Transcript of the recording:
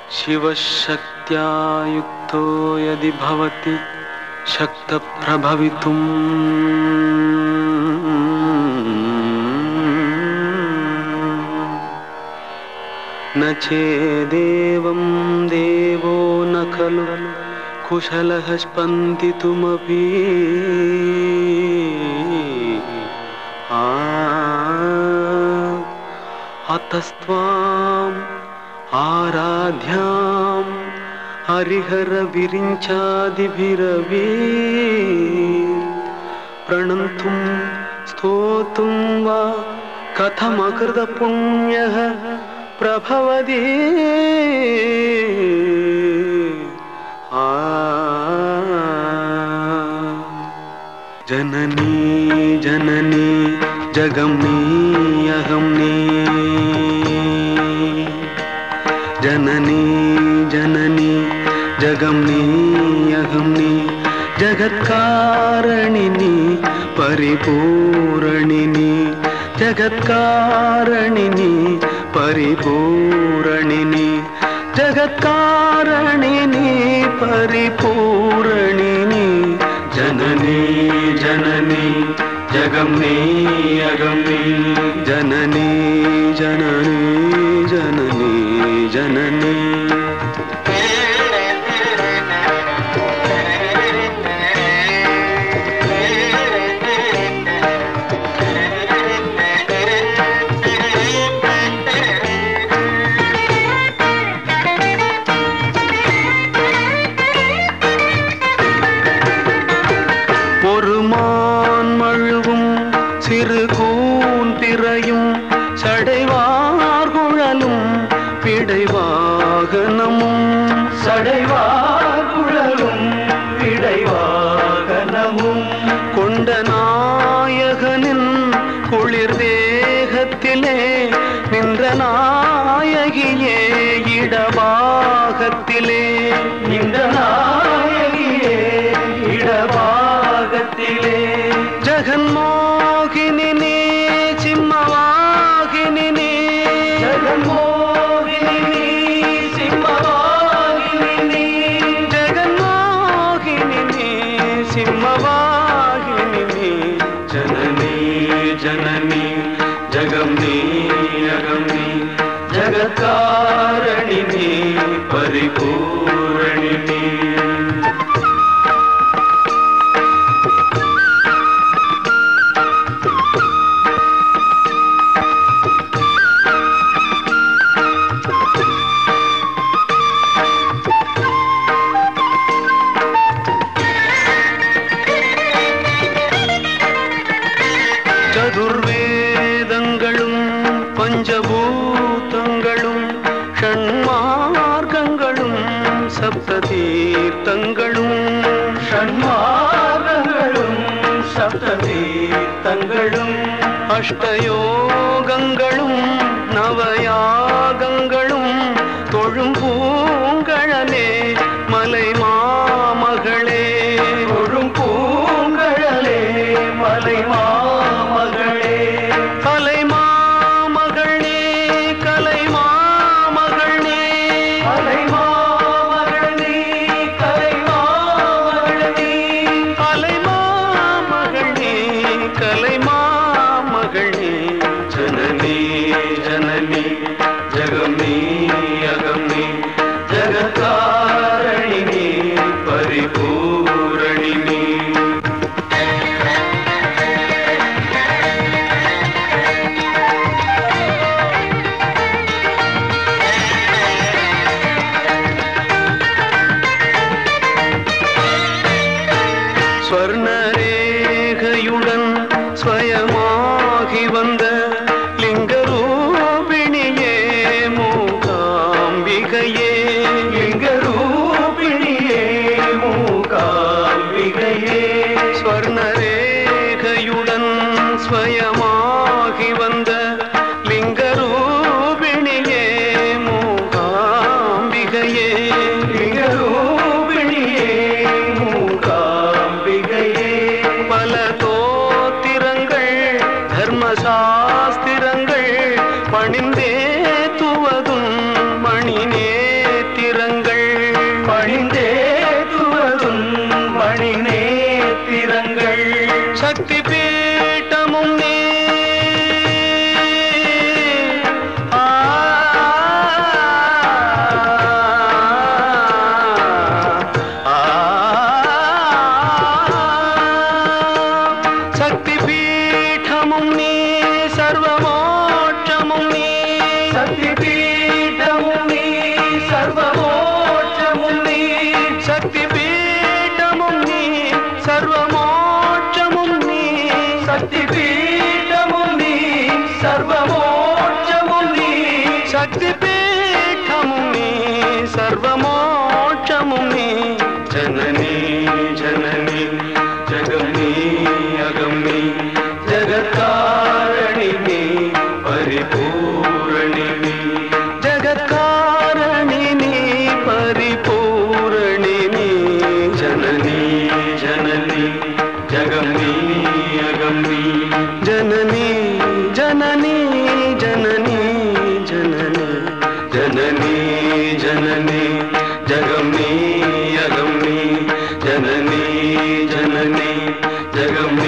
शिवशक्त्या युक्तो यदि भवति शक्तप्रभवितुम् न चेदेवं देवो न खलु कुशलः स्पन्दितुमपि अतस्त्वाम् आराध्यां हरिहर विरिञ्चादिभिरपि प्रणन्तुं स्तोतुं वा कथमकृतपुण्यः प्रभवति जननी जननी जगमनी अहमनी जननी जननी जगमनी अहमनी जगत्कारणिनी परिपूरणिनी जगत्कारणिनी परिपूरणिनी जगत्कारणिनी परिपूरणिनी जननी जननी जगमनी अगमनी जननी जननी जननी जननी சிறு கூந்திரையும் சடைவார்குழலும் பிடைவாகனமும் சடைவார்குழலும் பிடைவாகனமும் கொண்ட நாயகனின் குளிர் தேகத்திலே நின்ற நாயகியே இடபாகத்திலே நின்ற நாயகியே இடபாகத்திலே ஜகன்மோகினி சிம்மவாகினி ஜகன்மோகினி சிம்மவாகினி ஜகன்மோகினி சிம்மவாகினி ஜனனி ஜனனி ஜகம்னி அகம்னி ஜகத்காரணினி பரிபூரணினி சதுர்வேதங்களும் பஞ்சபூதங்களும் ஷண்மார்க்கங்களும் சப்ததீர்த்தங்களும் ஷண்மார்க்கங்களும் சப்ததீர்த்தங்களும் அஷ்டயோகங்களும் நவயாகங்களும் தொழும் பூங்கழலே மலை மாமகளே தொழும் பூங்கழலே மலை மாமகளே கலை மாமகளே கலை மாமகளே கலை மாமகளே கலை மாமகளே கலை மாமகளே கலை மாமகளே ஜனனி ஜனனி ஜகம்னி அகம்னி ஜகத்காரணினி பரிபூரணினி ஸ்வர்ணரேகையுடன் ஸ்வயமாகி வந்த லிங்கரூபிணியே மூகாம்பிகையே லிங்கரூபிணியே மூகாம்பிகையே ஸ்வர்ணரேகையுடன் ஸ்வயமாகி வந்த லிங்கரூபிணியே மூகாம்பிகையே லிங்கரூபிணியே மூகாம்பிகையே பல தோத்திரங்கள் தர்மசாஸ்திரங்கள் பணிந்தே துவதும் மணி நேத்தி சக்தி பீடமும் நீ சர்வமோட்சமும் நீ சக்தி பீடமும் நீ சர்வமோட்சமும் நீ சக்தி பீடமும் நீ சர்வமோட்சமும் நீ சக்தி பீடமும் நீ சர்வமோட்சமும் நீ ஜனனி ஜனனி ஜகம் நீ அகம் நீ ஜகத்காரணி நீ பரிபூரணி நீ ஜகத்காரணி நீ பரிபூரணி நீ ஜனனி ஜனனி ஜகம் நீ அகம் நீ ஜனனி ஜனனி ஜனனி ஜனனி ஜனனி ஜனனி ஜகம் நீ அகம் நீ ஜனனி ஜனனி ஜகம் நீ